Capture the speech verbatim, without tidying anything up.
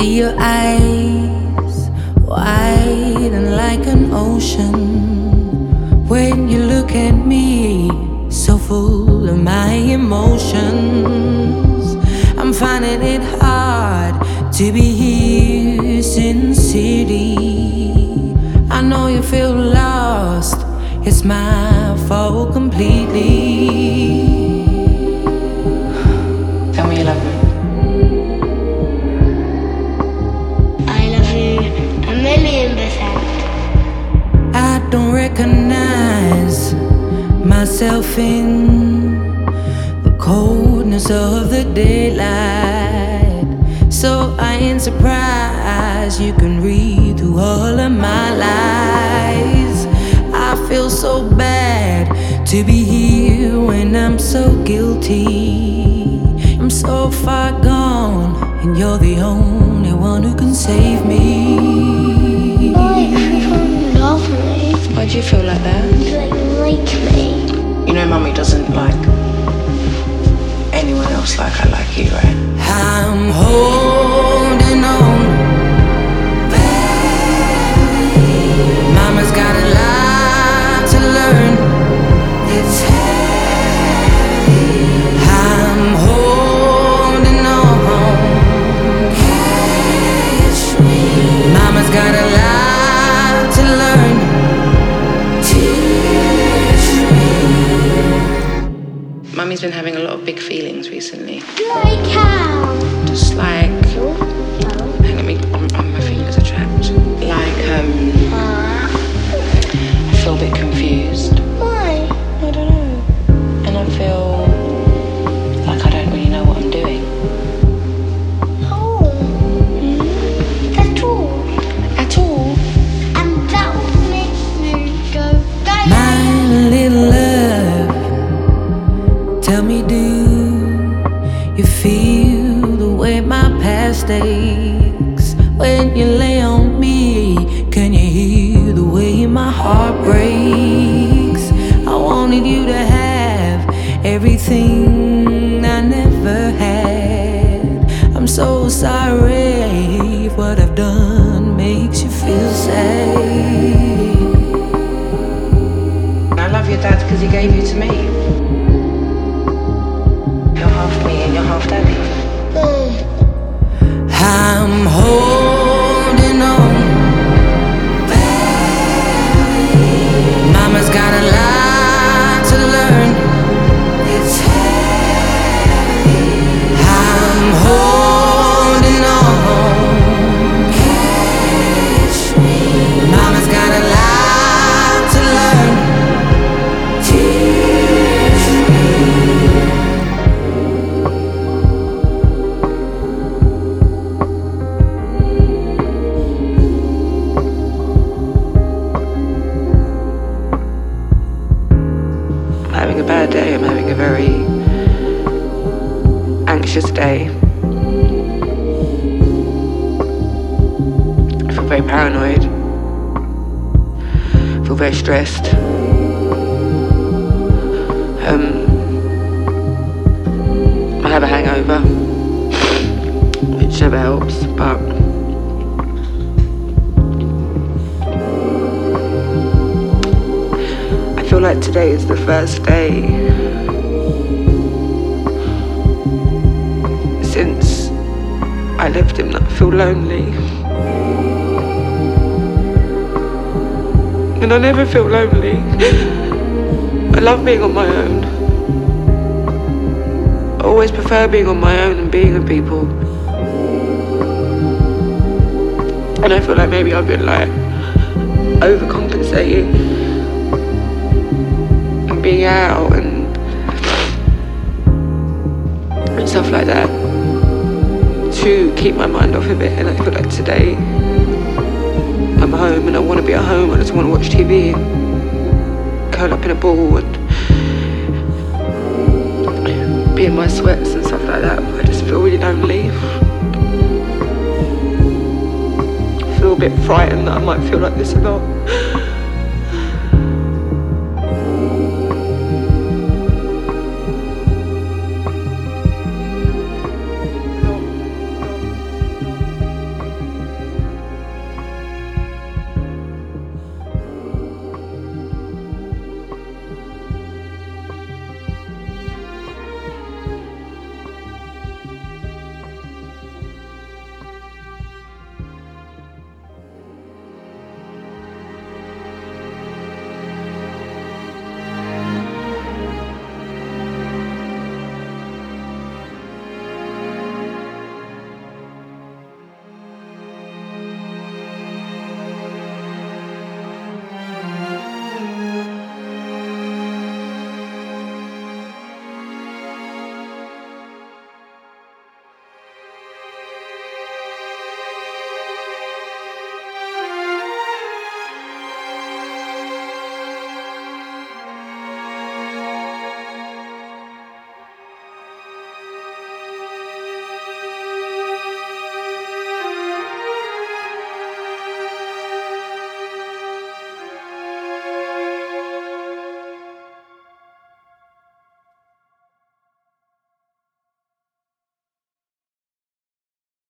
See your eyes wide and like an ocean. When you look at me, so full of my emotions. I'm finding it hard to be here sincerely. I know you feel lost, it's my fault completely. Tell me you love me. I love you a million percent. I don't recognize myself in the coldness of the daylight. So I ain't surprised you can read through all of my lies. I feel so bad to be here when I'm so guilty. I'm so far gone, and you're the only one who can save me. Why you love me? Why do you feel like that? You like like me. You know Mummy doesn't like anyone else like I like you, right? I'm holding on. Mama's got a lot to learn. It's heavy. I'm holding on. Catch me. Mama's got a lot to learn. Teach me. Mummy's been having a lot of big feelings recently. Like how? Just like, No. hang on, me, my fingers are trapped. Like, um, I feel a bit confused. Why? I don't know. And I feel like I don't really know what I'm doing. Oh. That's all. At all. And that will make me go back. My little love, tell me, do you feel the way my past aches? When you lay on me, can you hear the way my heart breaks? I wanted you to have everything I never had. I'm so sorry if what I've done makes you feel sad. I love your dad because he gave you to me. You're half me and you're half daddy. Mm. I'm holding on. Mama's got a lot to learn. It's heavy. I'm holding on. Catch me. Mama's got a lot to learn. Teach me. I'm having a bad day. I'm having a very anxious day. I feel very paranoid. I feel very stressed. Um, I have a hangover, which never helps, but I feel like today is the first day since I left him that I feel lonely. And I never feel lonely. I love being on my own. I always prefer being on my own and being with people. And I feel like maybe I've been like overcompensating and being out and, and stuff like that to keep my mind off of it. And I feel like today I'm home and I want to be at home. I just want to watch T V, curl up in a ball and be in my sweats and stuff like that. I just feel really lonely. I feel a bit frightened that I might feel like this a lot.